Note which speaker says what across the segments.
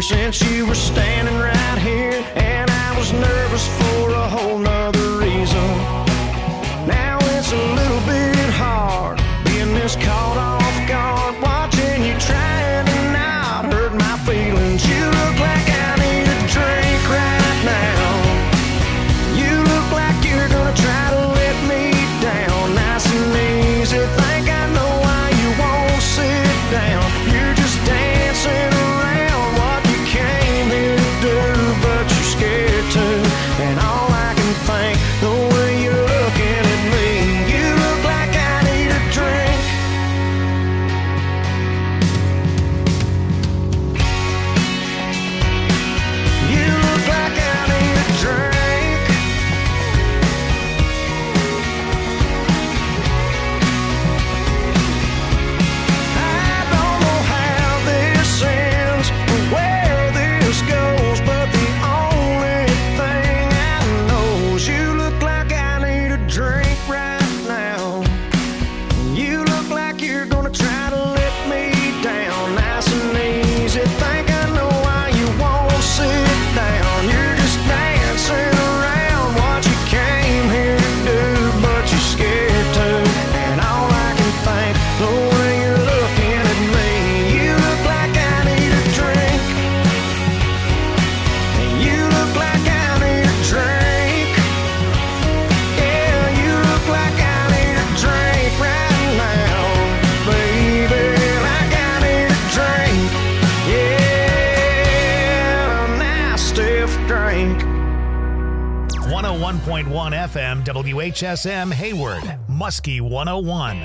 Speaker 1: since you were standing right here, and I was nervous for a whole nother reason. Now it's a little bit hard being this caught off guard, watching you trying to not hurt my feelings. You look like I need a drink right now. You look like you're gonna try to let me down, nice and easy. Think I know why you won't sit down. You're just dancing around what you came here to do, but you're scared to. And all I can think, the way you're looking at me, you look like I need a drink. You look like I need a drink. I don't know how this ends or where this goes, but the only thing I know is you look like I need a drink right now. You look like you're gonna try to let me down, nice and easy. Think I know why you won't sit down. You're just dancing around what you came here to do, but you're scared to. And all I can think, the way you're looking at me, you look like I need a drink. And you look like I need a drink. Yeah, you look like I need a drink right now, baby. Like I need a drink. Yeah, a nice stiff drink.
Speaker 2: 101.1 FM WHSM Hayward, Muskie 101.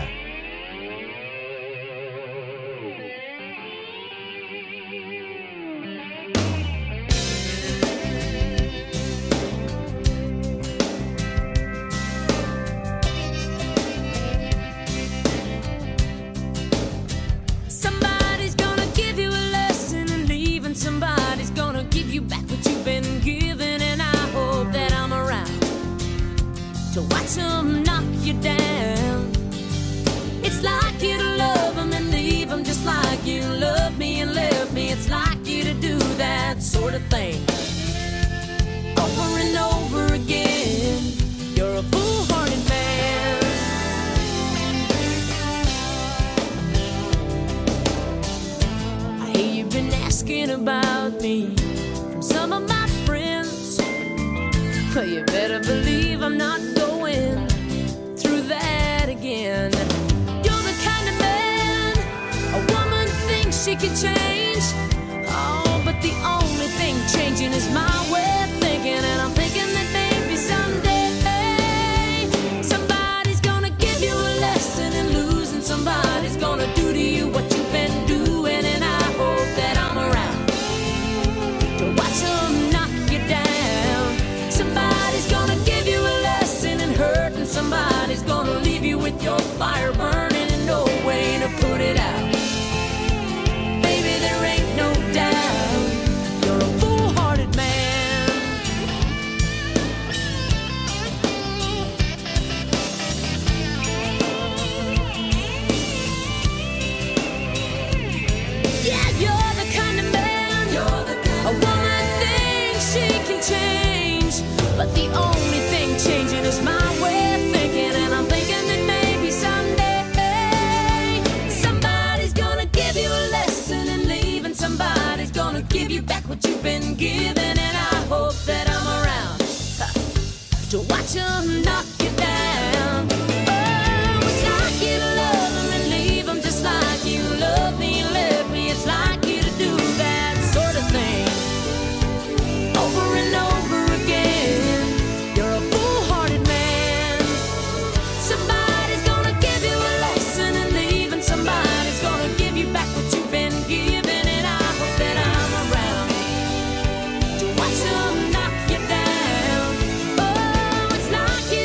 Speaker 3: Somebody's gonna give you a lesson and leave, and somebody's gonna give you back what you've been given. And I hope that I'm around to watch them knock you down. It's like you to love them and leave them, just like you love me and left me. It's like you to do that sort of thing over and over again. You're a foolhardy man. I hear you've been asking about me from some of my friends, but you better believe I'm not going through that again. You're the kind of man a woman thinks she can change. Oh, but the only thing changing is my way of thinking. And I'm thinking that maybe someday somebody's gonna give you a lesson in losing. Somebody's gonna do to you what you've been doing. And I hope that I'm around to watch them knock you down. Somebody's gonna give you a lesson in hurt, and somebody's gonna leave you with your fire burning and no way to put it out. Baby, there ain't no doubt you're a foolhardy man. Yeah, you're the kind of man a woman thinks she can change, but the only thing changing is my way of thinking. And I'm thinking that maybe someday somebody's gonna give you a lesson and leave, and somebody's gonna give you back what you've been given. And I hope that I'm around to watch them knock you down. Oh, it's like you to love them and leave them, just like you love me and left me. It's like you to do that sort of thing over and over again. You're a foolhardy man. Somebody's gonna give you a lesson and leave, and somebody's gonna give you back what you've been given. And I hope that I'm around to watch them knock you down. Oh, it's like you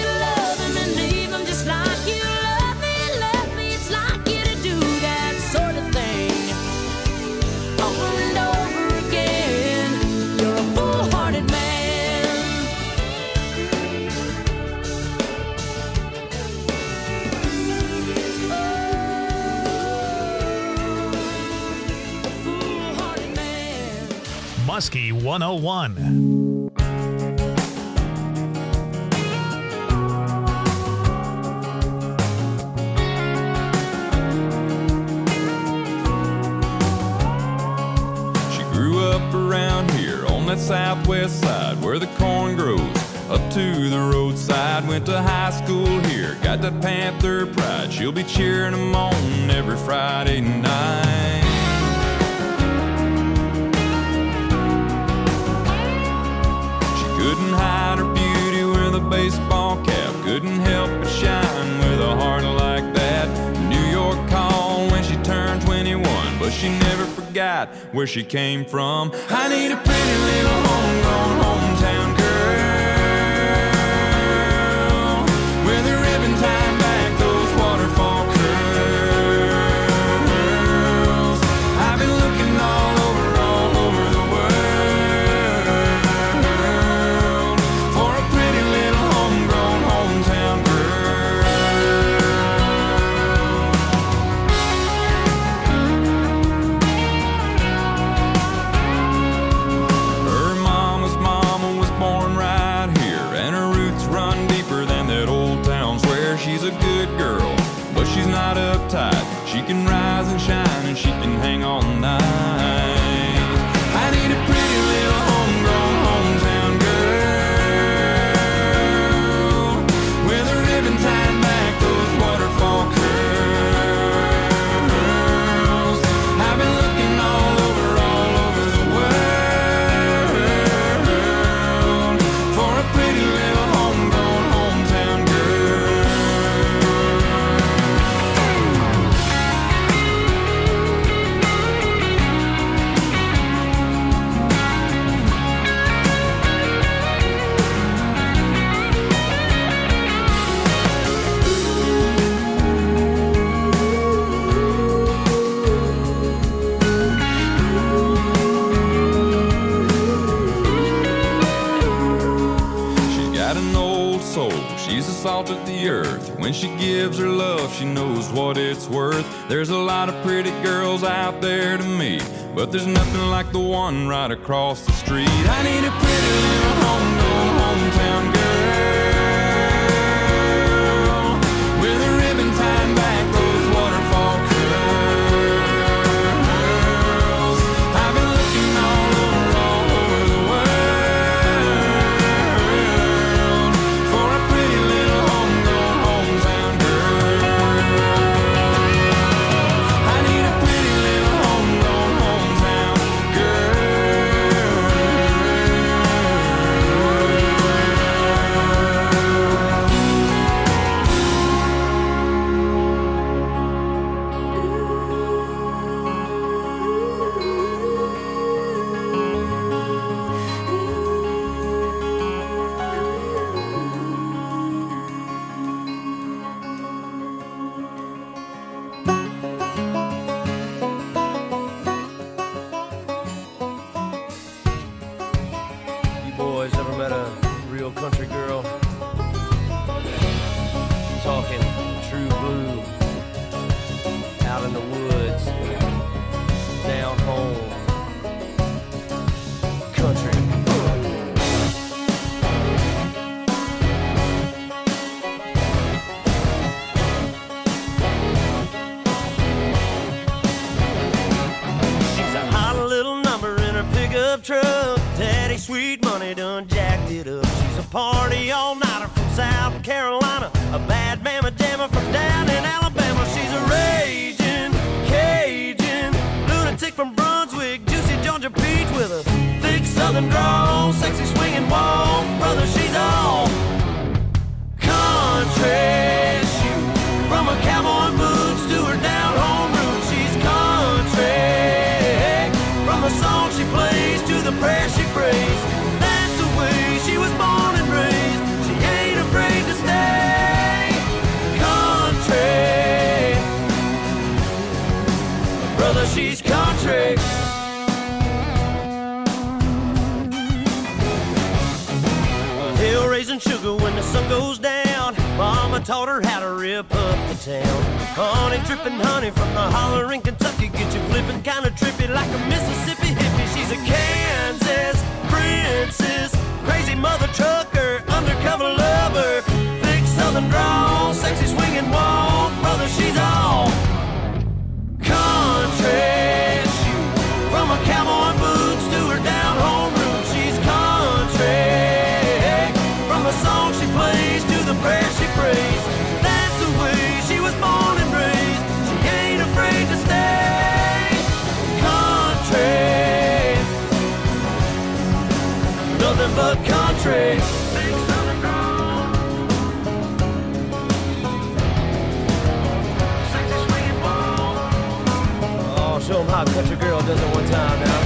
Speaker 2: Muskie 101.
Speaker 4: Around here on that southwest side where the corn grows up to the roadside. Went to high school here, got that Panther pride. She'll be cheering them on every Friday night. She couldn't hide her beauty with a baseball cap, couldn't help but shine with a heart like that. New York called when she turned 21, but she never forgot where she came from. I need a pretty little homegrown hometown girl with a ribbon tied back, those waterfall curls. I've been looking all over the world for a pretty little homegrown hometown she's not uptight. She can rise and shine and she can hang all night. I need a pretty little homegrown hometown girl with a ribbon tied back, those waterfall curls. I've been looking all over the world for a pretty little homegrown hometown girl. She's the salt of the earth. When she gives her love, she knows what it's worth. There's a lot of pretty girls out there to meet, but there's nothing like the one right across the street. I need a pretty little homegrown hometown girl with a ribbon tied back, those waterfall curls. I've been looking all over the world for a pretty little homegrown hometown girl. I need a pretty little homegrown hometown
Speaker 5: You boys ever met a real country girl? Talking true blue, out in the woods, down home, country. She's a hot little number in her pickup truck. Daddy Sweet Money done jacked it up. She's a party all-nighter from South Carolina, a bad mama jammer from down in Alabama. She's a raging Cajun lunatic from Brunswick, juicy Georgia peach with a thick southern drawl, sexy swinging walk. Brother, she's all country. Shoot, from a cowboy boots to her down home roots, she's country. From the song she plays to the prayer she prays, that's the way she was born and raised. She ain't afraid to stay country. Brother, she's country. Hill raising sugar when the sun goes down. Mama taught her how to rip up the town. Honey dripping honey from the holler in Kentucky, get you flipping kinda trippy like a Mississippi hippie. She's a Kansas princess, crazy mother trucker, undercover lover, thick southern drawl, sexy swinging walk, brother, she's all country. From her cowboy boots to her down home roots, she's country. From the song she plays to the prayer she prays, that's the way she was born and raised. She ain't afraid to stay country. Nothing but country. Oh, show them how a country girl does it one time now.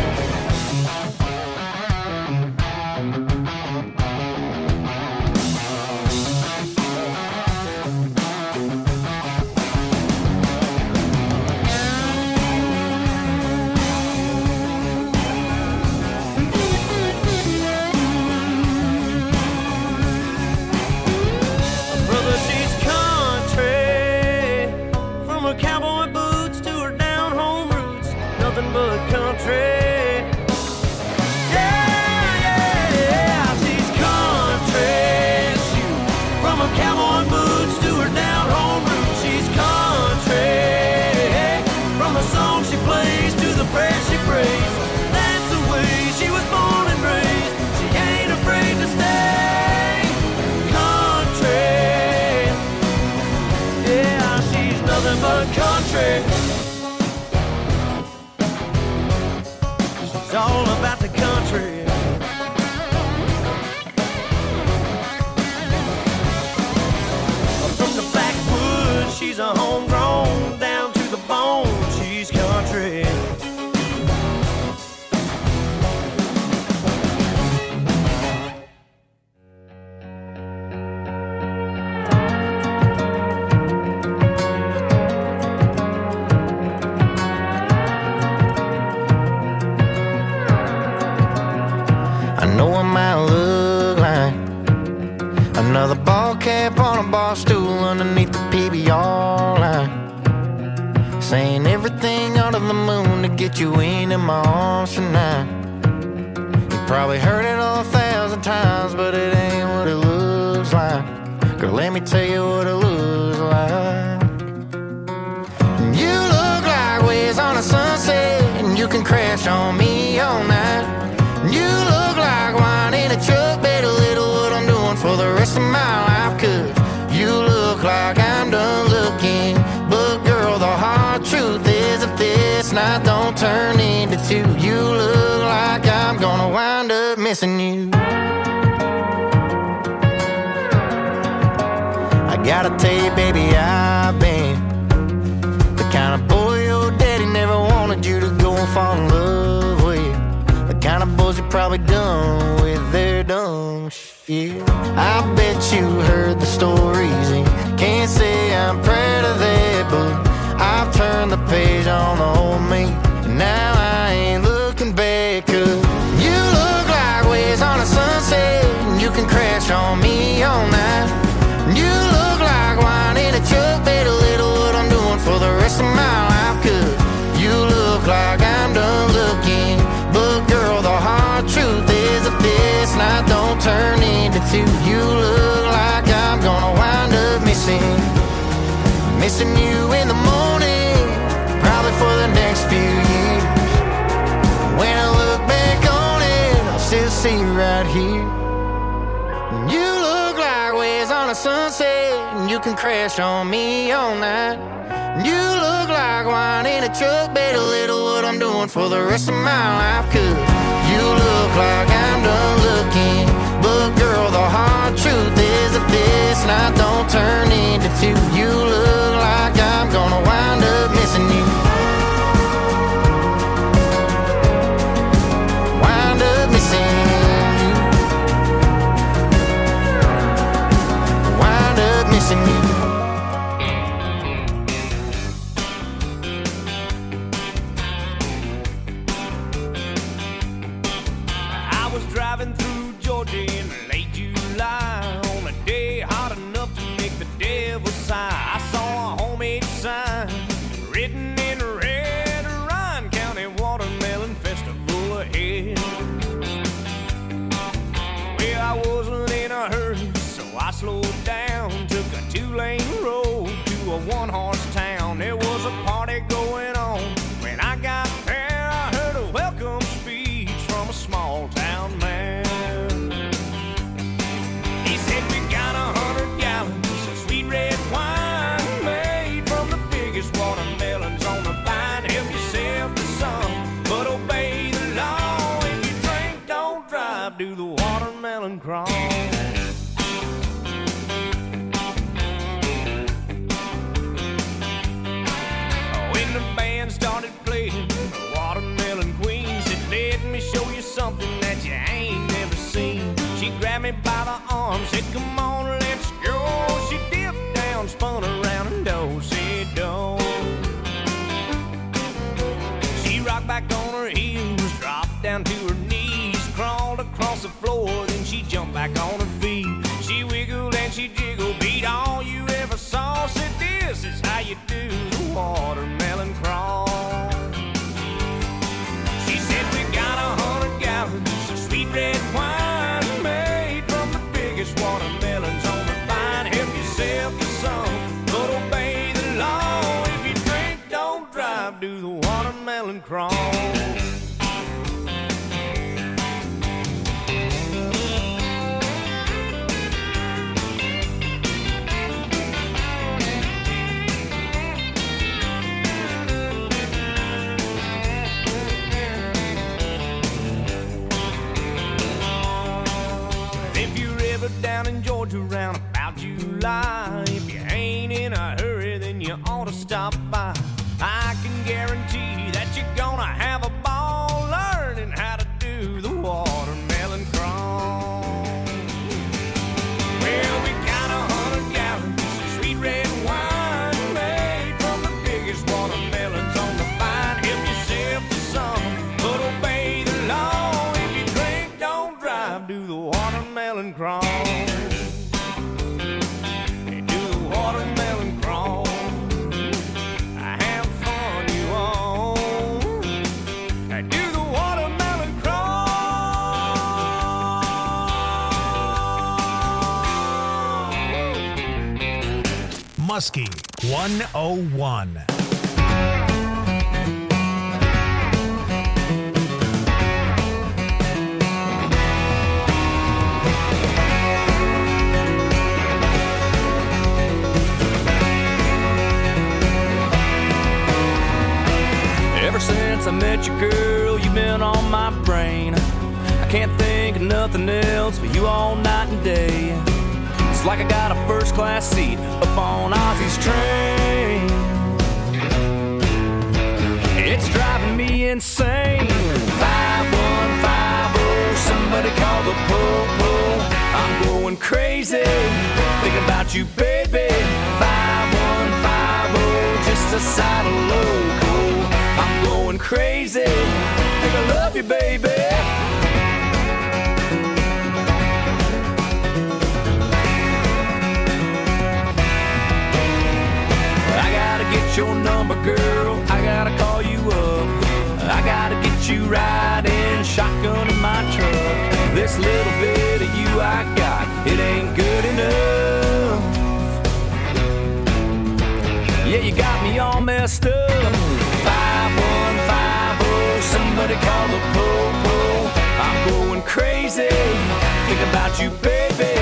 Speaker 5: It's all about the country. From the backwoods, she's a homegrown, down to the bone, she's country.
Speaker 6: Another ball cap on a bar stool underneath the PBR line, saying everything under the moon to get you into my arms tonight. You probably heard it 1,000 times, but it ain't what it looks like. Girl, let me tell you what it looks like. You look like waves on a sunset, and you can crash on me all night. You look like wine in a truck, better little what I'm doing for the rest of my life. Cause you look like I'm done looking, but girl, the hard truth is if this night don't turn into two, you look like I'm gonna wind up missing you. I gotta tell you, baby, I've been the kind of boy your daddy never wanted you to go and fall in love with, the kind of boys you probably done with their dumb shit. I bet you heard the stories and can't say I'm proud of that, but I've turned the page on the old me, and now I ain't looking back. Cause you look like waves on a sunset, and you can crash on me all night. You look like wine in a truck, better little what I'm doing for the rest of my life. Cause you look like I'm done looking, but girl, the hard truth is if this night don't turn into two, you look like I'm gonna wind up missing you in the morning, probably for the next few years. When I look back on it, I'll still see you right here. You look like waves on a sunset, and you can crash on me all night. You look like wine in a truck, better little what I'm doing for the rest of my life. Cause you look like I'm done looking, but girl, the hard truth is if this night don't turn into two, you look like I'm gonna wind up missing you. Wind up missing you. Wind up missing you.
Speaker 5: Driving through Georgia in late July on a day hot enough to make the devil sigh. I saw a homemade sign written in red, Ryan County Watermelon Festival ahead.
Speaker 1: one-horse town. There was a party going on. When I got there, I heard a welcome speech from a small-town man. He said, we got 100 gallons of sweet red wine made from the biggest watermelons on the vine. Help yourself to some, but obey the law. If you drink, don't drive, do the watermelon crawl. When the band started playing the Watermelon Queen, said, let me show you something that you ain't never seen. She grabbed me by the arm, said, come on, let's go. She dipped down, spun around, and do-si-do. She rocked back on her heels, dropped down to her knees, crawled across the floor, then she jumped back on her feet. She wiggled and she jiggled, beat all you ever saw. Said, this is how you do the watermelon crawl. She said, we got 100 gallons of sweet red wine made from the biggest watermelons on the vine. Help yourself to some, but obey the law. If you drink, don't drive, do the watermelon crawl. Down in Georgia round about July, if you ain't in a hurry, then you ought to stop by. I can guarantee that you're gonna have a ball learning how to do the watermelon crawl. Well, we got 100 gallons of sweet red wine made from the biggest watermelons on the vine. Help yourself to some, but obey the law. If you drink, don't drive, do the watermelon crawl. Watermelon crawl. I have fun, you all. I do the watermelon crawl.
Speaker 2: Muskie 101.
Speaker 7: Ever since I met you, girl, you've been on my brain. I can't think of nothing else but you all night and day. It's like I got a first-class seat up on Ozzy's train. It's driving me insane. 5150, somebody call the po-po. I'm going crazy, thinking about you, baby. 5150, just a side of local. I'm going crazy, think I love you, baby. I gotta get your number, girl, I gotta call you up. I gotta get you riding shotgun in my truck. This little bit of you I got, it ain't good enough. Yeah, you got me all messed up. 5150, somebody call the po-po. I'm going crazy, think about you, baby.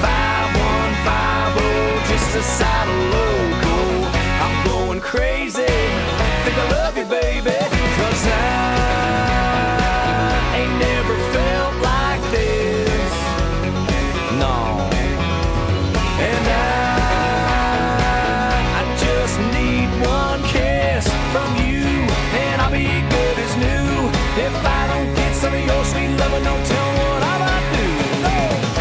Speaker 7: 5150, just a side of local. I'm going crazy, think I love you, baby. 'Cause I ain't never felt like this, no. And I just need one kiss from you, and I'll be good as new. If I don't get some of your sweet loving, don't tell me what I might do. No.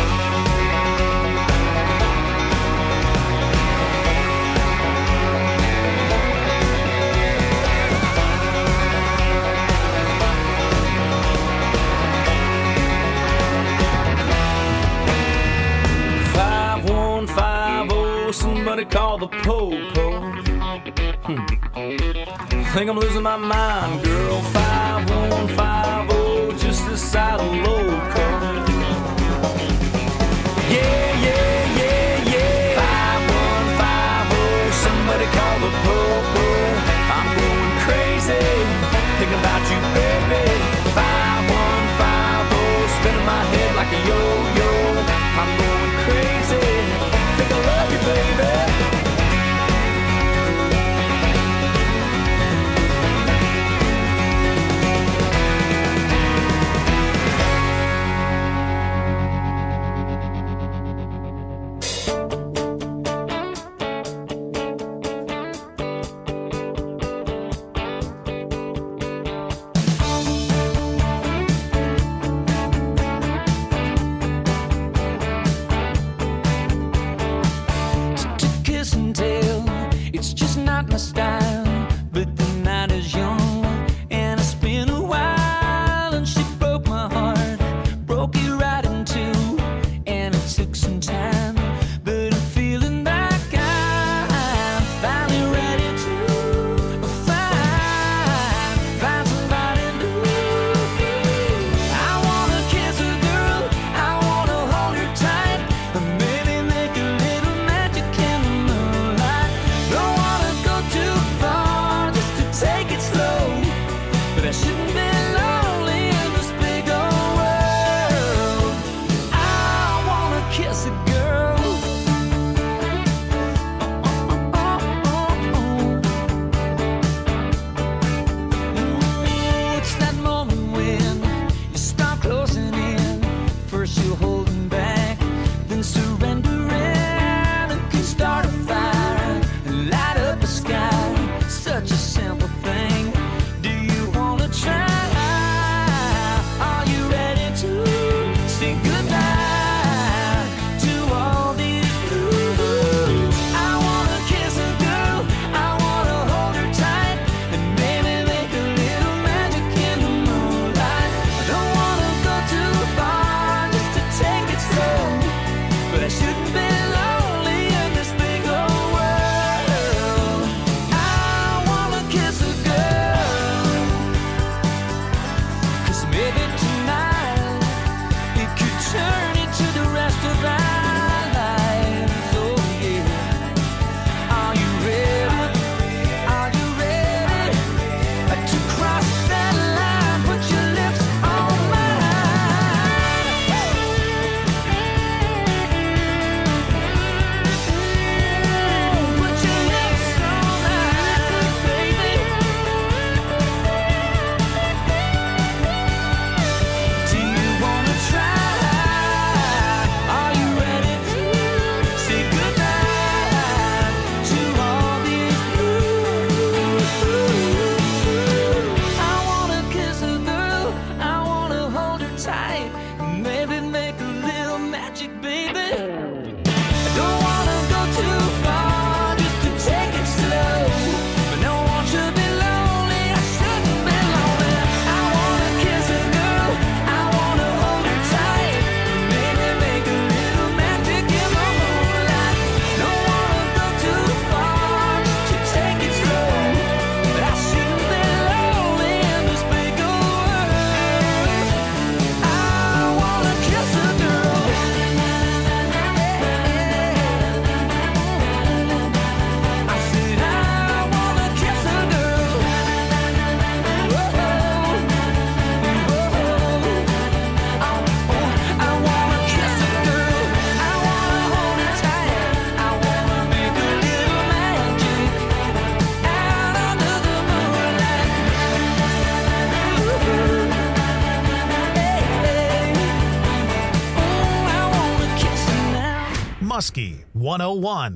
Speaker 7: Somebody call the po-po. Think I'm losing my mind, girl. 5150, just this side of local. Yeah, yeah, yeah, yeah. 5150, somebody call the po-po. I'm going crazy, thinking about you, baby. 5150, spinning my head like a yo-yo. I'm going crazy, think I love you, baby.
Speaker 3: My style, but the night is young and it's been a while, and she broke my heart, broke it right in two, and it took some time, but I'm feeling like I'm finally ready to find somebody new. I wanna kiss a girl, I wanna hold her tight, and maybe make a little magic in the moonlight. Don't wanna too far just to take it slow, but I shouldn't be lonely in this big old world. I wanna kiss a girl. It's that moment when you start closing in. First you're holding back, then surrendering, and can start a fire and light up the sky. Such a simple thing. Do you wanna try? Are you ready to say goodbye to all these blues? I wanna kiss a girl, I wanna hold her tight, and maybe make a little magic in the moonlight. I don't wanna go too far just to take it slow, but I shouldn't be lonely in this big old world. Kiss a girl, 'cause maybe tonight it could turn into the rest of our lives. Oh yeah. Are you ready? Are you ready to cross that line? Put your lips on mine. Put your lips on mine, baby. Do you wanna try? Are you ready to say goodbye to all these blues? I wanna kiss a girl, I wanna hold her tight, maybe make a little magic, baby. I don't wanna go too far just to take it slow, but no one should be lonely, I shouldn't be lonely. I wanna kiss a girl, I wanna hold her tight, maybe make a little magic in the moonlight. Don't wanna go too far just to take it slow, but I shouldn't be lonely in this big old world. I wanna kiss a girl. I said I wanna kiss a girl. Whoa, whoa. I wanna kiss a girl. I wanna hold her tight. I wanna make a little magic out under the moonlight. I wanna kiss her now.
Speaker 2: Muskie 101.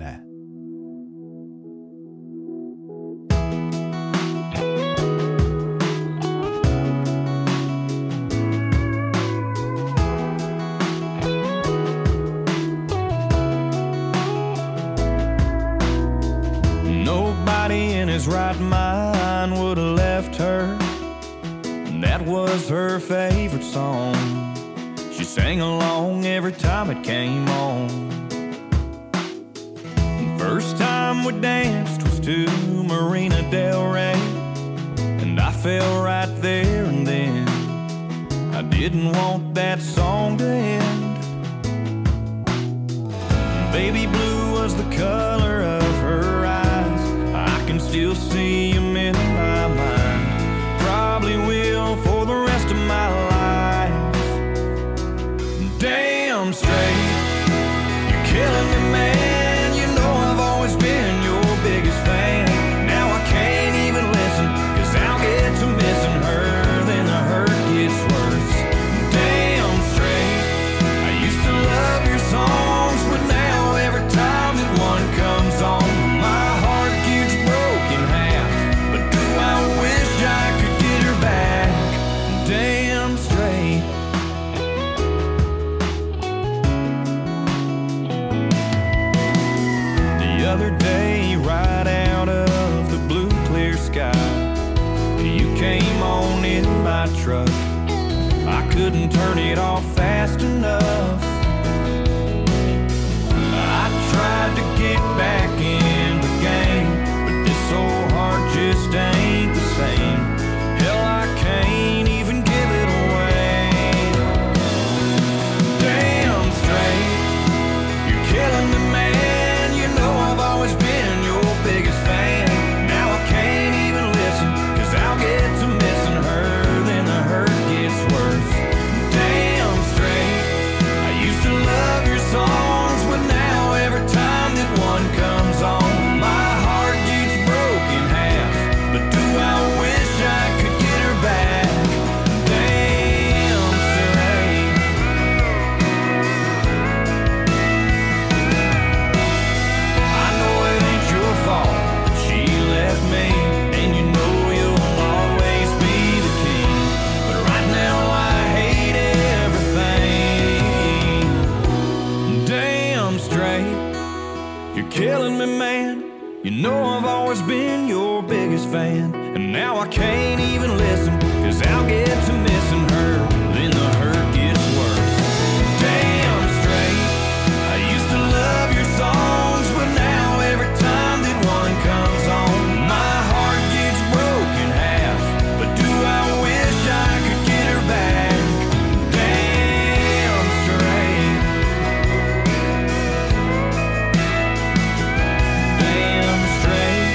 Speaker 1: Nobody in his right mind would have left her. That was her favorite song. She sang along every time it came on. First time we danced was to Marina Del Rey, and I fell right there and then. I didn't want that song to end. Baby blue was the color of her eyes, still see him in my mind. Probably will for the rest of my life. Damn straight, you're killing me, man. You know I've always been your biggest fan. Now I can't even listen, 'cause I'll get to missing her, then the hurt gets worse. Damn straight, I used to love your songs, but now every time that one comes on, my heart gets broken half. But do I wish I could get her back? Damn straight. The other day, right out of the blue clear sky, you came on in my truck. I couldn't turn it off fast enough. I tried to get back in the game, but this old heart just ain't the same. Hell, I can't even give it away. Damn straight, you're killing me, man. You know I've always been your biggest fan. Now I can't even listen, 'cause I'll get to missing her, then the hurt gets worse. Damn straight, I used to love your songs, but now every time that one comes on, my heart gets broken half. But do I wish I could get her back? Damn straight. I know it ain't your fault that she left me, and you know you'll always be the king. But right now I hate everything. Damn straight, you're killing me, man. You know I've always been your biggest fan. And now I can't even listen, 'cause I'll get to missing her, then the hurt gets worse. Damn straight, I used to love your songs, but now every time that one comes on, my heart gets broken half. But do I wish I could get her back? Damn straight. Damn straight.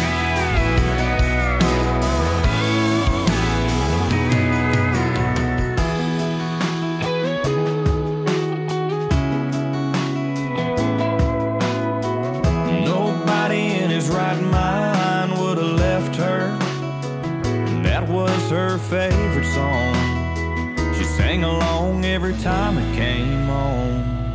Speaker 1: Nobody in his right mind would have left her. That was her favorite song. She sang along every time it came on.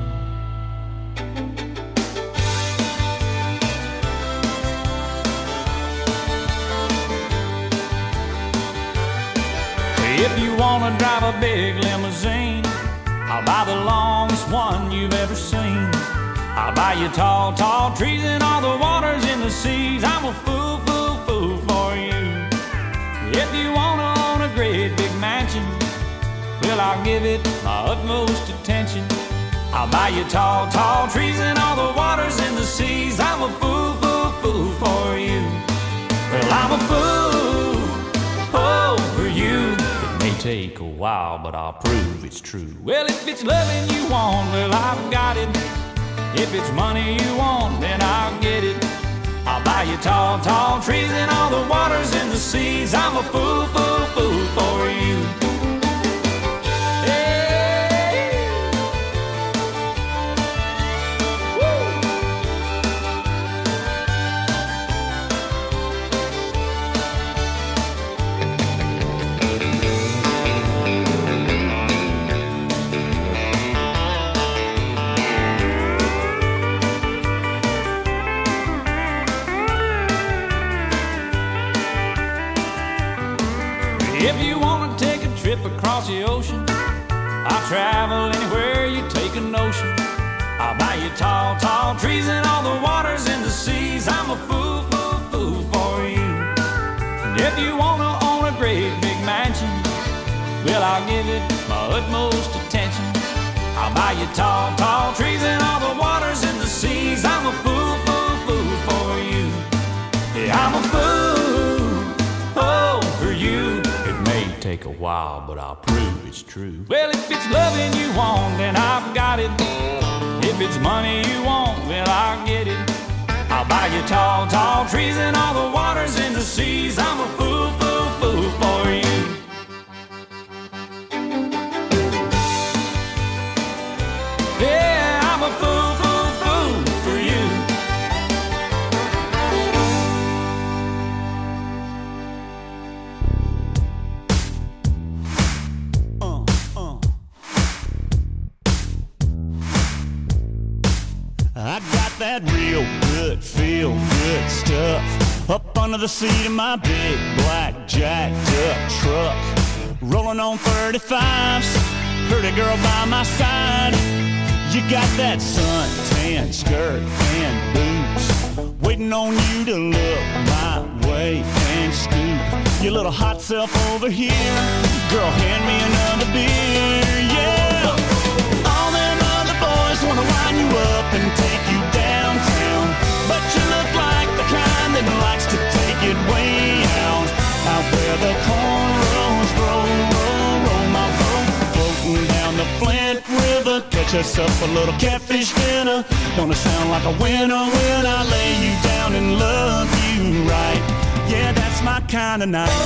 Speaker 7: If you wanna drive a big limousine, I'll buy the longest one you've ever seen. I'll buy you tall, tall trees and all the waters in the seas. I'm a fool, fool, fool for you. If you wanna own a great big mansion, well, I'll give it my utmost attention. I'll buy you tall, tall trees and all the waters in the seas. I'm a fool, fool, fool for you. Well, I'm a fool, oh, for you. It may take a while, but I'll prove it's true. Well, if it's loving you want, well, I've got it. If it's money you want, then I'll get it. I'll buy you tall, tall trees and all the waters in the seas. I'm a fool, fool, fool for you. If you wanna take a trip across the ocean, I'll travel anywhere you take a notion. I'll buy you tall, tall trees and all the waters in the seas. I'm a fool, fool, fool for you. And if you wanna own a great big mansion, well, I'll give it my utmost attention. I'll buy you tall, tall trees and all the waters in the seas. I'm a fool, fool, fool for you. Yeah, I'm a fool, oh, for you. It may take a while, but I'll prove it's true. Well, if it's loving you want, then I've got it. If it's money you want, well, I'll get it.
Speaker 4: I'll buy you tall, tall trees and all the waters in the seas. I'm a fool, fool, fool for you. Yeah, I'm a fool, fool, fool for you.
Speaker 8: I got that real good, feel good stuff up under the seat of my big black jacked up truck. Rolling on 35s, pretty girl by my side. You got that suntan skirt and boots, waiting on you to look my way and scoop your little hot self over here. Girl, hand me another beer, yeah. All them other boys wanna line you up and take you downtown, but you look like the kind that likes to take it way out. Out where the cornrows roll, roll, roll my boat, floating down the Flint River. Catch us up a little catfish dinner. Gonna sound like a winner when I lay you down and love you right. Yeah, that's my kind of night.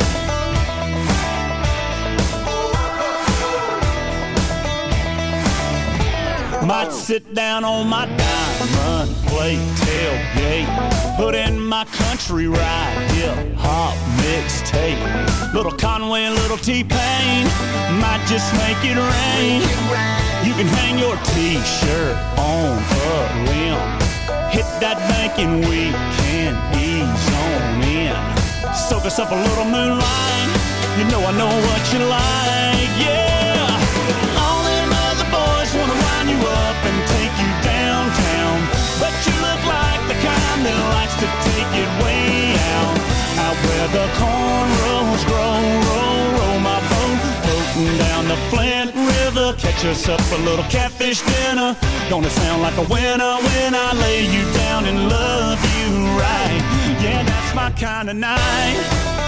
Speaker 8: Might sit down on my diamond plate tailgate, put in my country ride, hip-hop mixtape. Little Conway, little T-Pain, might just make it rain. You can hang your T-shirt on a limb, hit that bank and we can ease on in. Soak us up a little moonlight, you know I know what you like, yeah. All them other boys wanna line you up and take you downtown, but you look like the kind that likes to take it way out. Out where the cornrows grow, roll, roll my boat, floating down the Flint River. Catch us up a little catfish dinner. Gonna sound like a winner when I lay you down and love you right. Yeah, that's my kind of night.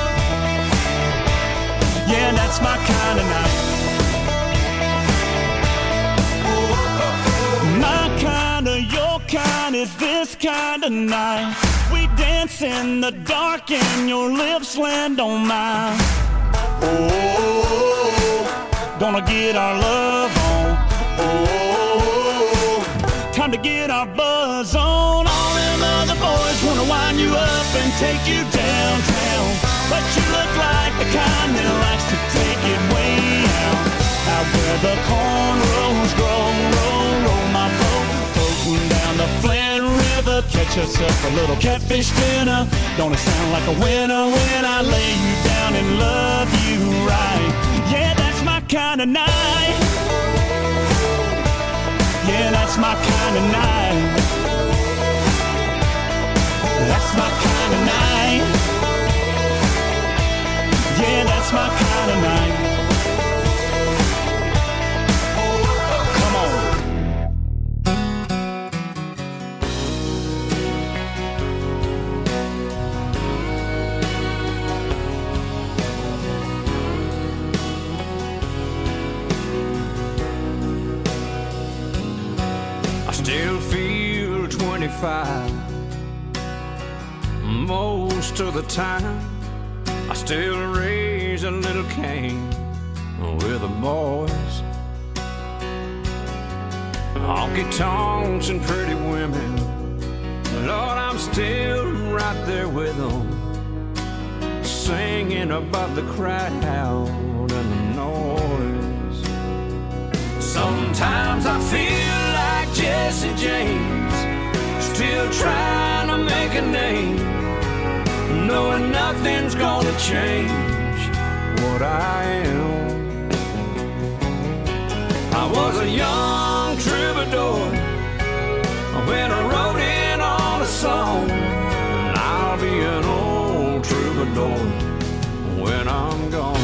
Speaker 8: Yeah, that's my kind of night. My kind of, your kind is this kind of night. We dance in the dark and your lips land on mine. Oh, gonna get our love on. Oh, time to get our buzz on. All them other boys wanna wind you up and take you downtown, but you look like the kind that likes to take it way out. Out where the cornrows grow, roll, roll my boat, floating down the Flint River. Catch us up a little catfish dinner. Gonna sound like a winner when I lay you down and love you right. Yeah, that's my kind of night. Yeah, that's my kind of night. That's my kind of night. Yeah, that's my kind of night. Come on.
Speaker 4: I still feel 25 most of the time. I still raise a little Cain with the boys. Honky tonks and pretty women, Lord, I'm still right there with them, singing above the crowd and the noise. Sometimes I feel like Jesse James, still trying to make a name, knowing nothing's gonna change what I am. I was a young troubadour when I wrote in on a song, and I'll be an old troubadour when I'm gone.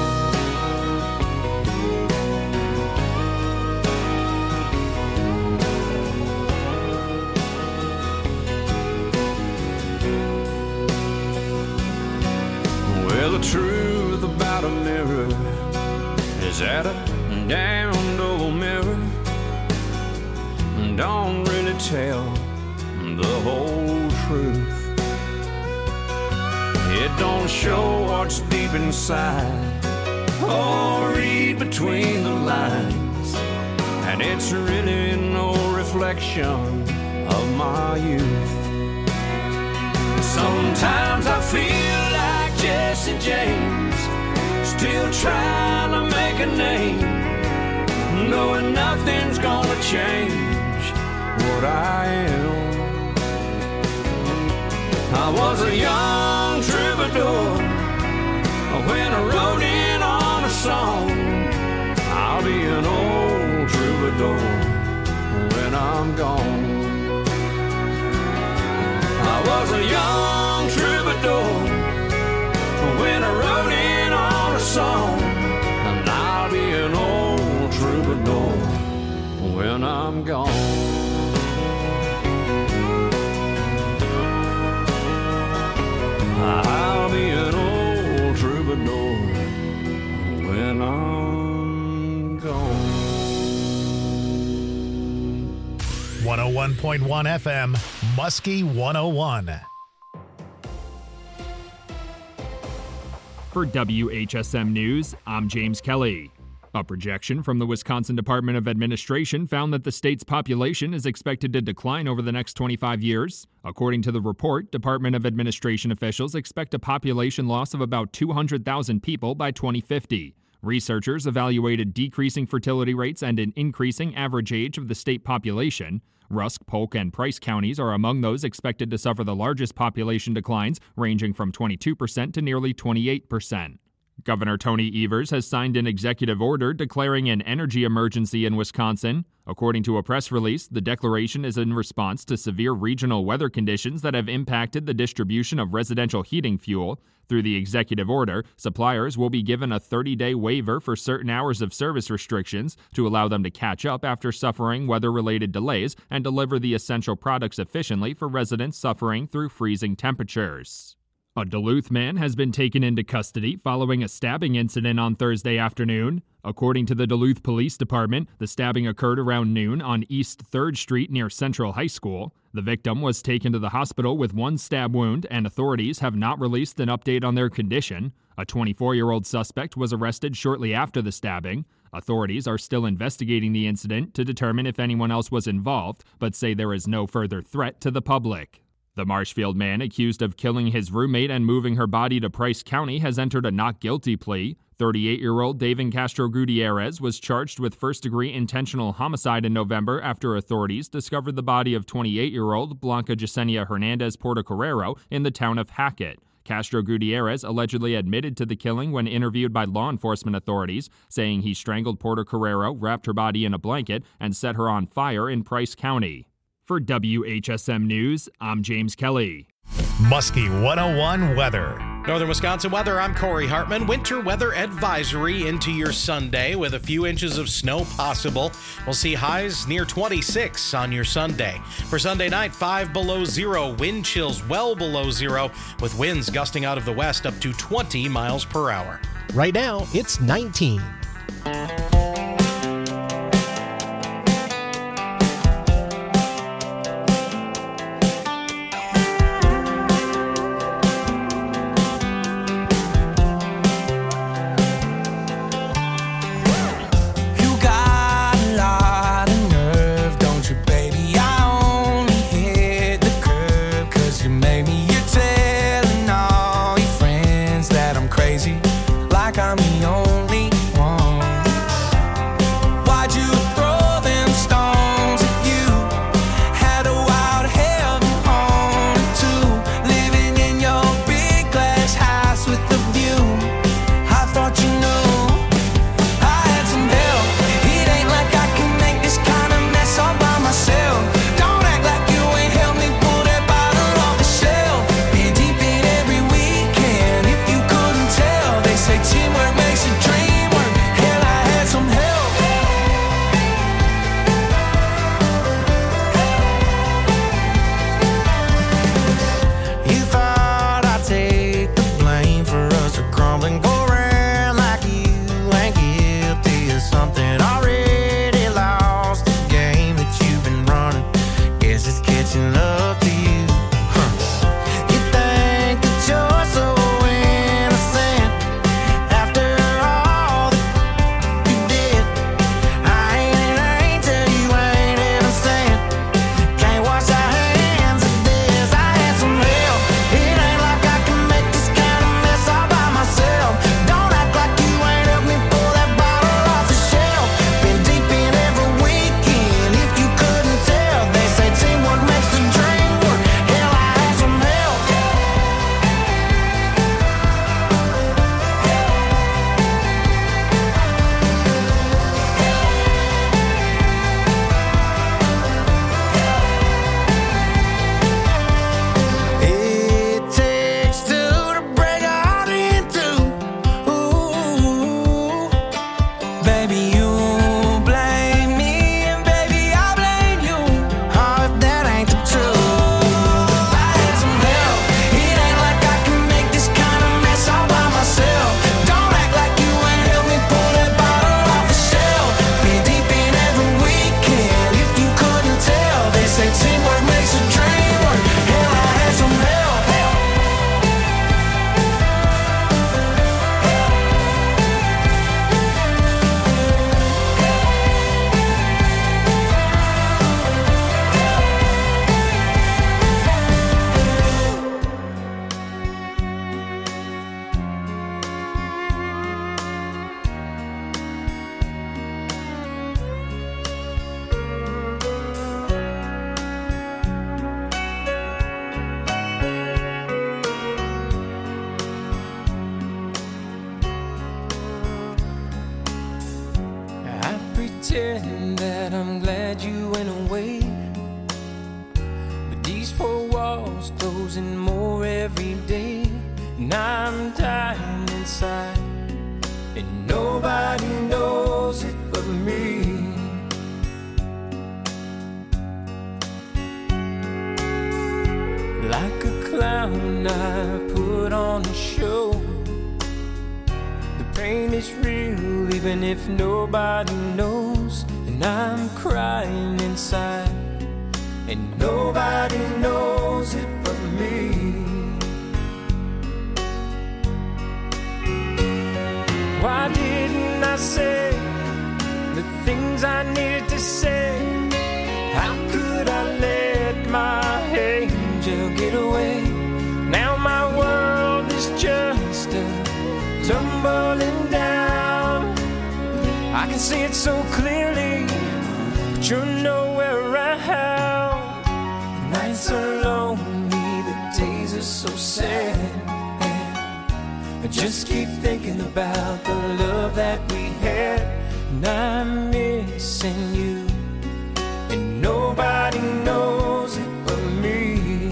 Speaker 4: Well, the truth about a mirror is that a damned old mirror don't really tell
Speaker 1: the whole truth. It don't show what's deep inside or read between the lines, and it's really no reflection of my youth. Sometimes I feel like Jesse James, still trying to make a name, knowing nothing's gonna change what I am. I was a young troubadour when I wrote in on a song. I'll be an old troubadour when I'm gone. I was a young troubadour when I wrote in on a song, and I'll be an old troubadour when I'm gone. I'll be an old troubadour when I'm gone.
Speaker 2: 101.1 FM, Muskie 101.
Speaker 9: For WHSM News, I'm James Kelly. A projection from the Wisconsin Department of Administration found that the state's population is expected to decline over the next 25 years. According to the report, Department of Administration officials expect a population loss of about 200,000 people by 2050. Researchers evaluated decreasing fertility rates and an increasing average age of the state population. Rusk, Polk, and Price counties are among those expected to suffer the largest population declines, ranging from 22% to nearly 28%. Governor Tony Evers has signed an executive order declaring an energy emergency in Wisconsin. According to a press release, the declaration is in response to severe regional weather conditions that have impacted the distribution of residential heating fuel. Through the executive order, suppliers will be given a 30-day waiver for certain hours of service restrictions to allow them to catch up after suffering weather-related delays and deliver the essential products efficiently for residents suffering through freezing temperatures. A Duluth man has been taken into custody following a stabbing incident on Thursday afternoon. According to the Duluth Police Department, the stabbing occurred around noon on East 3rd Street near Central High School. The victim was taken to the hospital with one stab wound, and authorities have not released an update on their condition. A 24-year-old suspect was arrested shortly after the stabbing. Authorities are still investigating the incident to determine if anyone else was involved, but say there is no further threat to the public. The Marshfield man accused of killing his roommate and moving her body to Price County has entered a not guilty plea. 38-year-old David Castro Gutierrez was charged with first-degree intentional homicide in November after authorities discovered the body of 28-year-old Blanca Yesenia Hernandez Portocarrero in the town of Hackett. Castro Gutierrez allegedly admitted to the killing when interviewed by law enforcement authorities, saying he strangled Portocarrero, wrapped her body in a blanket, and set her on fire in Price County. For WHSM News, I'm James Kelly.
Speaker 2: Muskie 101 weather.
Speaker 10: Northern Wisconsin weather, I'm Corey Hartman. Winter weather advisory into your Sunday with a few inches of snow possible. We'll see highs near 26 on your Sunday. For Sunday night, 5 below zero, wind chills well below zero, with winds gusting out of the west up to 20 miles per hour.
Speaker 11: Right now, it's 19.
Speaker 12: Like I'm the only one. pretend that I'm glad you went away, but these four walls closing more every day, and I'm dying inside, and nobody knows it but me. Like a clown, I put on a show. The pain is real, even if nobody knows. And I'm crying inside, and nobody knows it but me. Why didn't I say the things I needed to say? How could I let my angel get away? Now my world is just a tumbling down. I can see it so clearly, but you're nowhere around. The nights are lonely, the days are so sad, and I just keep thinking about the love that we had, and I'm missing you, and nobody knows it but me.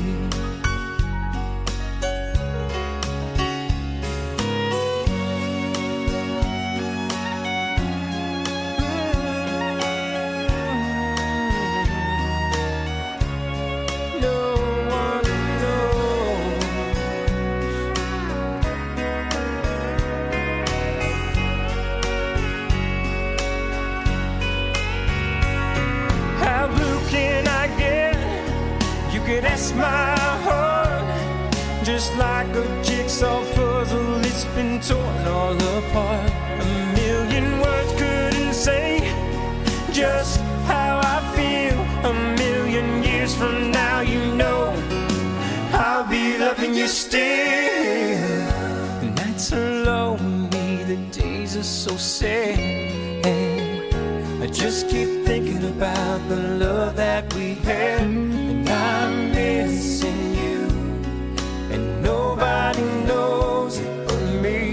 Speaker 12: That's my heart, just like a jigsaw puzzle, it's been torn all apart. A million words couldn't say just how I feel. A million years from now, you know I'll be loving you still. The nights are lonely, the days are so sad, and I just keep thinking about the love that we had, and I'm missing you, and nobody knows it but me.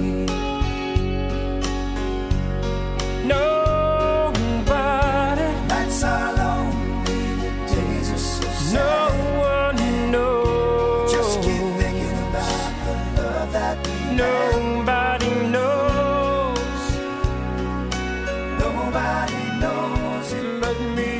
Speaker 12: Nobody. Nights are lonely, the days are so sad. No one knows. Just keep thinking about the love that we had. Nobody knows. Nobody knows it but me.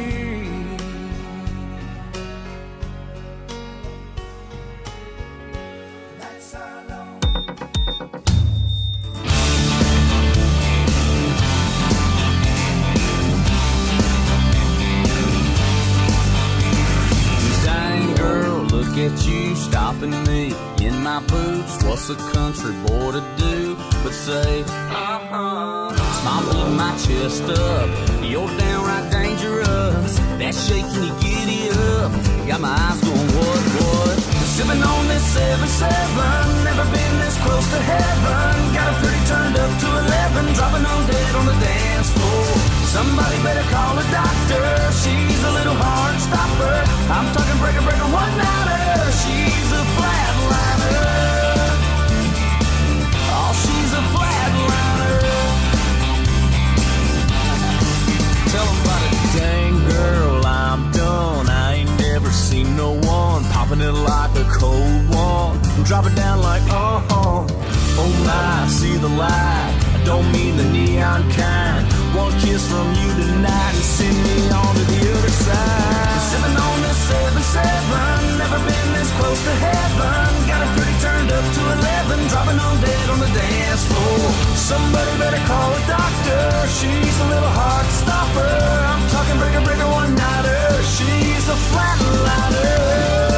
Speaker 13: At you stopping me in my boots. What's a country boy to do but say, Smile pulling my chest up, you're downright dangerous. That shaking you giddy up, got my eyes going what? Sipping on this 7-7, never been this close to heaven. Got a pretty turned up to 11, dropping on dead on the dance floor. Somebody better call a doctor, she's a little hard stopper. I'm talking breaker, one-nighter, she's a flatliner. Oh, she's a flatliner. Tell them about it. Dang girl, I'm done, I ain't never seen no one popping it like a cold one. Drop it down like, oh my, see the light. I don't mean the neon kind. One kiss from you tonight and send me on to the other side. Sipping on this 7-7, never been this close to heaven. Got it pretty turned up to 11, dropping on dead on the dance floor. Somebody better call a doctor, she's a little hard stopper. I'm talking breaker, one-nighter, she's a flatliner.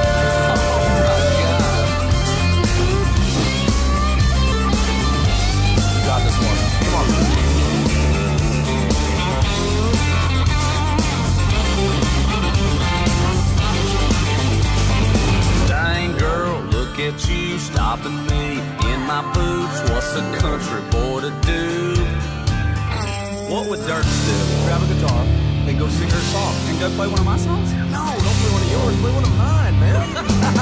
Speaker 13: At you stopping me in my boots. What's a country boy to do?
Speaker 7: What would Dirk do? Grab a guitar, then go sing her song, and go play one of my songs? No, don't play one of yours, play one of mine, man.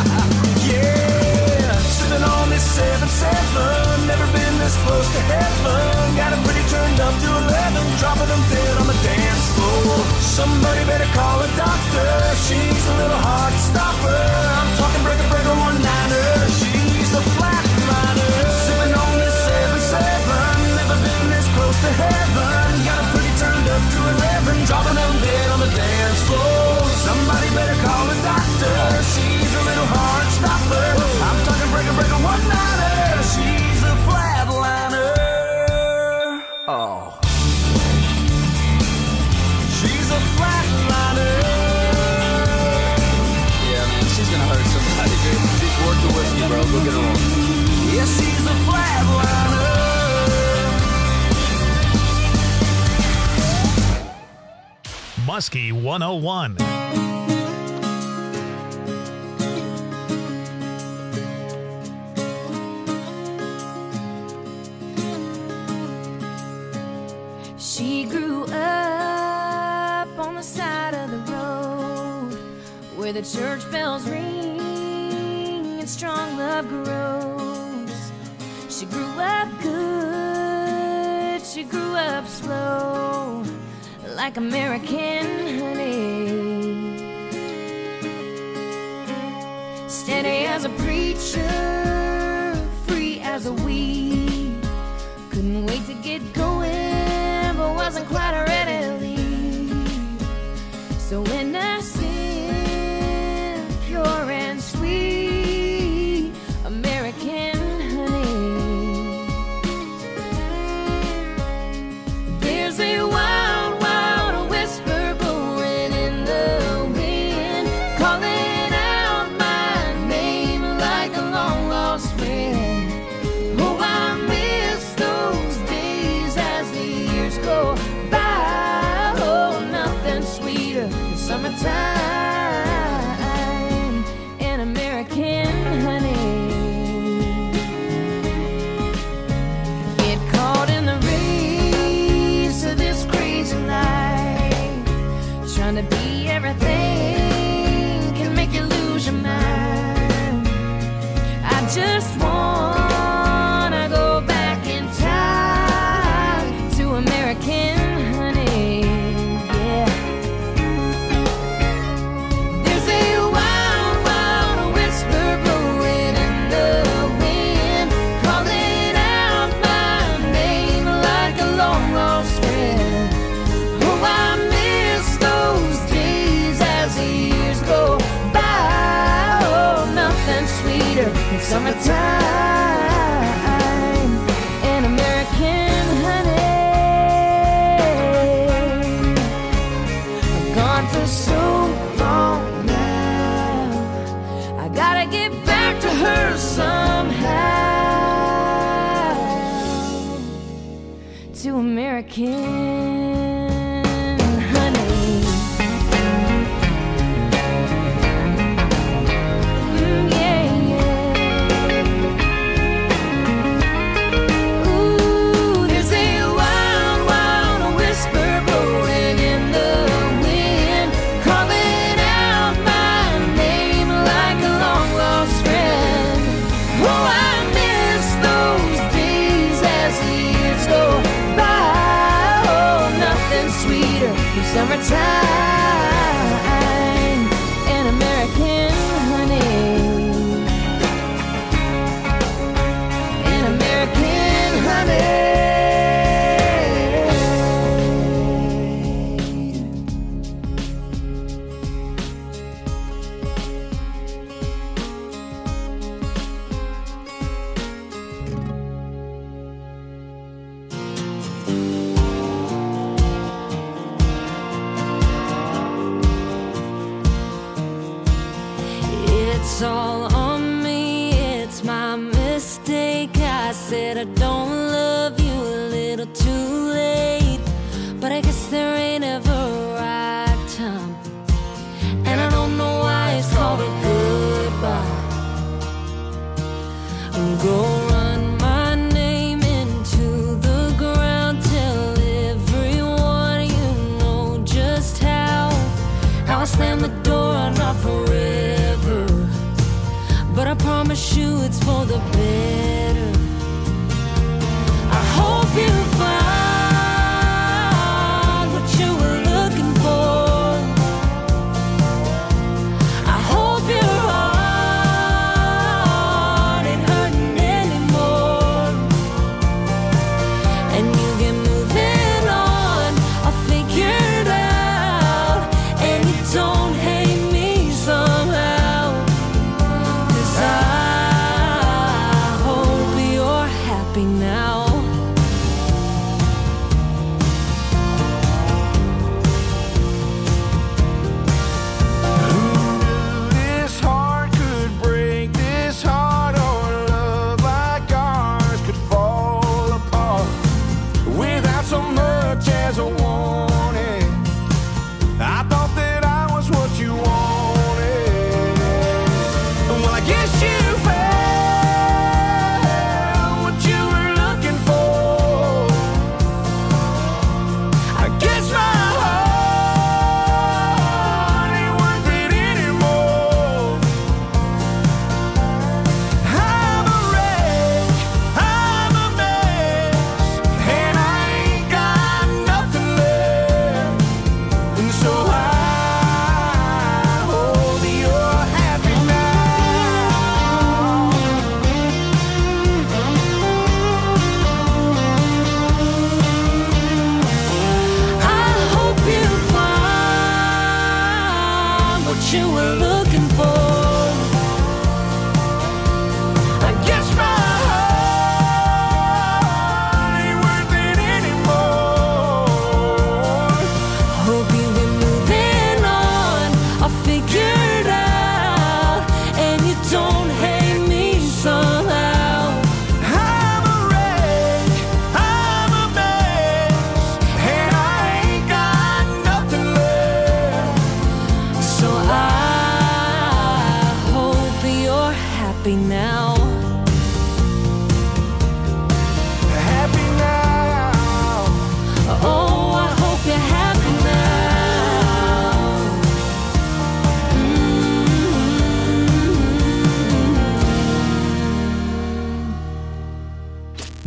Speaker 5: Yeah, sipping on this 7-7, never been this close to heaven. Got it pretty turned up to 11, dropping them dead
Speaker 12: Somebody better call a doctor. She's a little hard to stop her. I'm talking breaker, breaker, one-liner. She's a flatliner. Sipping on this 7-7. Never been this close to heaven. Got her pretty turned up to 11. Dropping them dead on the dance floor. Somebody better call a doctor. She's a little hard to stop her. I'm talking breaker, breaker, one-liner. She's a flatliner. Oh. She's a flatliner.
Speaker 13: Yeah, man, she's gonna hurt somebody, dude. She's worth the whiskey, bro. Go get her on.
Speaker 12: Yeah, she's a flatliner.
Speaker 2: Muskie 101.
Speaker 3: She grew up on the side of the road where the church bells ring and strong love grows. She grew up good, she grew up slow, like American honey. Steady as a preacher, free as a weed. Couldn't wait to get going, but wasn't quite ready to leave. So innocent, pure and sweet, American honey. There's a wild, wild whisper blowing in the wind, calling out my name like a long lost friend. Oh, I miss those days as the years go by. Oh, nothing sweeter than summertime and American honey. Get caught in the race of this crazy life, trying to be everything can make you lose your mind. I just wanna go back in time to American honey, yeah. There's a wild, wild whisper blowing in the wind, calling out my name like a long lost friend. Oh, I miss those days as the years go by. Oh, nothing sweeter than summertime and American honey. I've gone for so long now, I gotta get back to her somehow, to American honey. Yeah, yeah. Ooh, there's a wild, wild whisper blowing in the wind, calling out my name like a long lost friend. Oh, I miss those days as the years go by. Oh, nothing sweeter than summertime and American honey. And American honey. It's all on me, it's my mistake. I said I don't love you a little too late, but I guess there ain't ever a right time, and I don't know why it's called a goodbye. Go run my name into the ground, tell everyone you know just how I slam the door, not forever, but I promise you it's for the better. I hope you find what you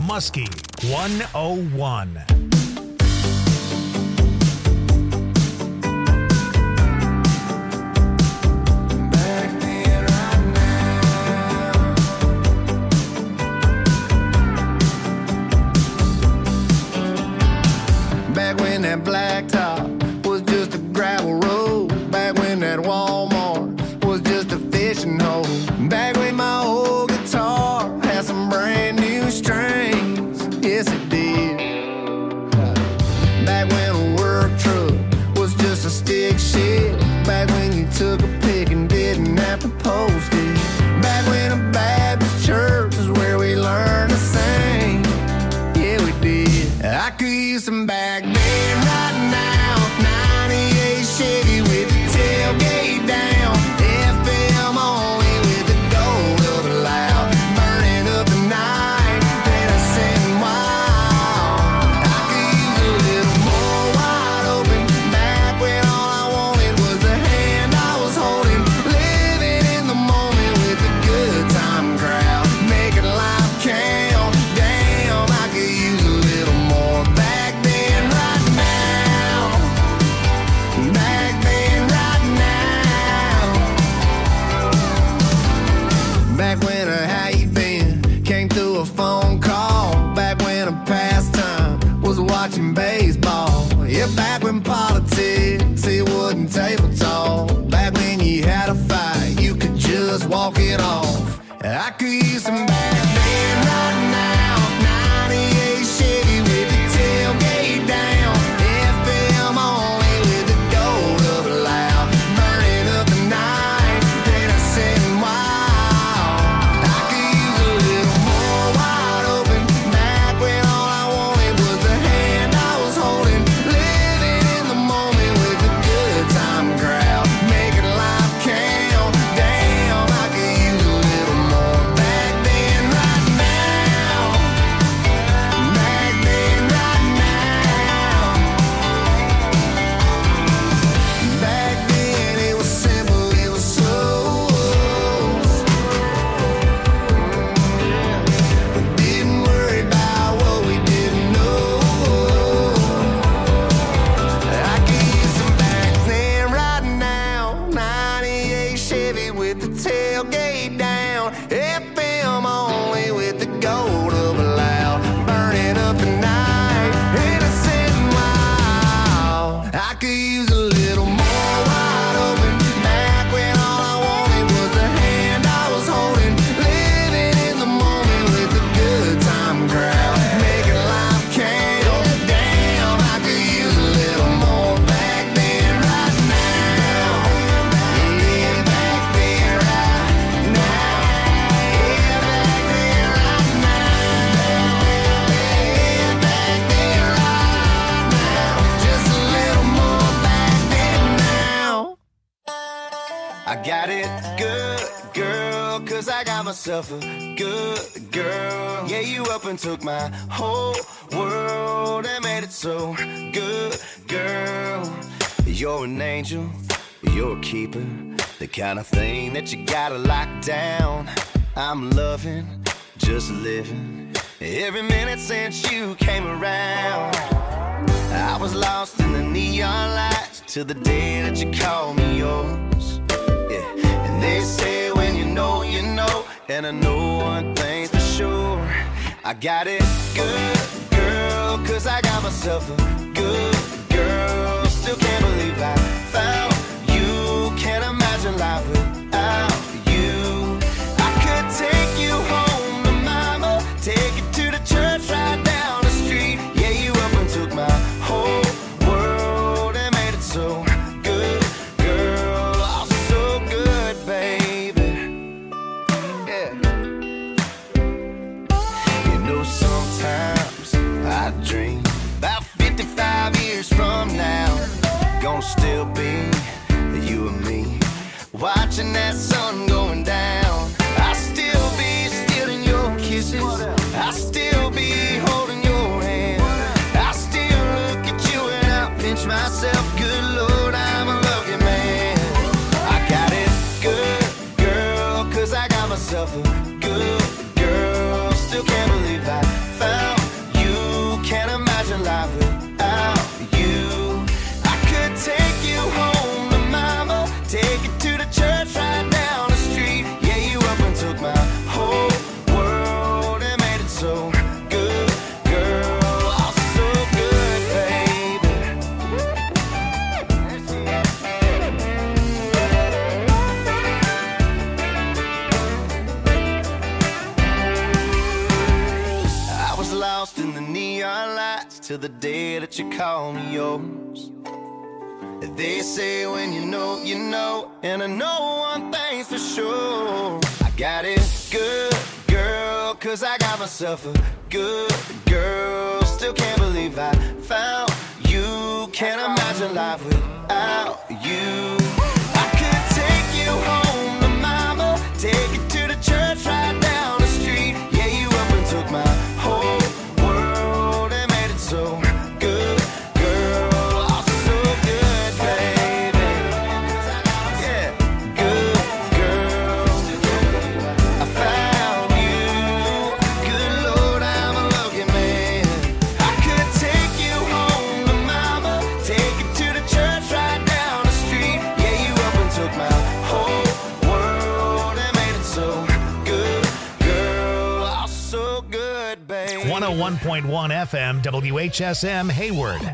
Speaker 2: Muskie 101.
Speaker 6: Back when that blacktop was just a gravel road. Back when that Walmart was just a fishing hole. Back when my old guitar had some brand new strings. Yes, it did. Back when a work truck was just a stick shift. Back when you took a pic and didn't have to post it. Back when a Baptist church is where we learned to sing. Yeah, we did. I could use some back then right now. 98 Chevy with the tailgate down. FM only with the gold of a loud. Burning up the night, dancing wild. I could use a little more wide open. Back when all I wanted was the hand I was holding. Living in the moment with the good time crowd. Making life count. Damn, I could use a little more back then right now. Back then right now. Back when a how you been came through a phone call. Back when a pastime was watching baseball. Yeah, back when politics, it wasn't table talk. Back when you had a fight, you could just walk it off. I could use some back then right now. 98 Chevy with the tailgate down. FM only with the gold of a loud. Burning up the night, dancing wild. I could use a little more wide open. Back when all I wanted was the hand I was holding. Living in the moment with the good time crowd. Making life count. Damn, I could use a little more back then right now. Back then right now. Back then it was simple, it was slow. Didn't worry about what we didn't know. I could use some back then right now. 98 Chevy with the tailgate down. FM only with the gold of a loud. Burning up the night, innocent and wild. I could use a little more wide open. Back when all I wanted was the hand I was holding. Living in the moment with the good time crowd. Making life count. Damn, I could use a little more back then right now. Yeah, back then right now. Yeah, back then right now. Yeah, back then right now. Just a little more back then now. I got it good, girl, 'cause I got myself a good girl. Yeah, you up and took my whole world and made it so good, girl. You're an angel, you're a keeper, the kind of thing that you gotta lock down. I'm loving, just living, every minute since you came around. I was lost in the neon lights till the day that you called me yours. Yeah, and they say when you know, and I know one thing for sure. I got it good, girl, 'cause I got myself a good girl. Still can't believe I found you. Can't imagine life without you. I could take you home to mama, take you to the church right down the street. Yeah, you up and took my whole world and made it so good, girl. Oh, so good, baby. Yeah. You know, sometimes I dream about 55 years from now. Gonna still be you and me, watching that sun going down. I still be stealing your kisses. I still be holding your hand. I still look at you and I pinch myself. Good Lord, I'm a lucky man. I got it good, girl, 'cause I got myself a good girl. Still can't believe I found lost in the neon lights till the day that you call me yours. They say when you know, you know, and I know one thing's for sure. I got it good, girl, 'cause I got myself a good girl. Still can't believe I found you. Can't imagine life without you. I could take you home to mama, take you to the church right down the street. Yeah, you up and took my whole world and made it so good, girl. Oh, so good, baby. Yeah, good girl. I found you. Good Lord, I'm a lucky man. I could take you home to mama, take you to the church right down the street. Yeah, you up and took my whole world and made it so good, girl. Oh, so good, baby.
Speaker 2: 101.1 FM WHSM Hayward.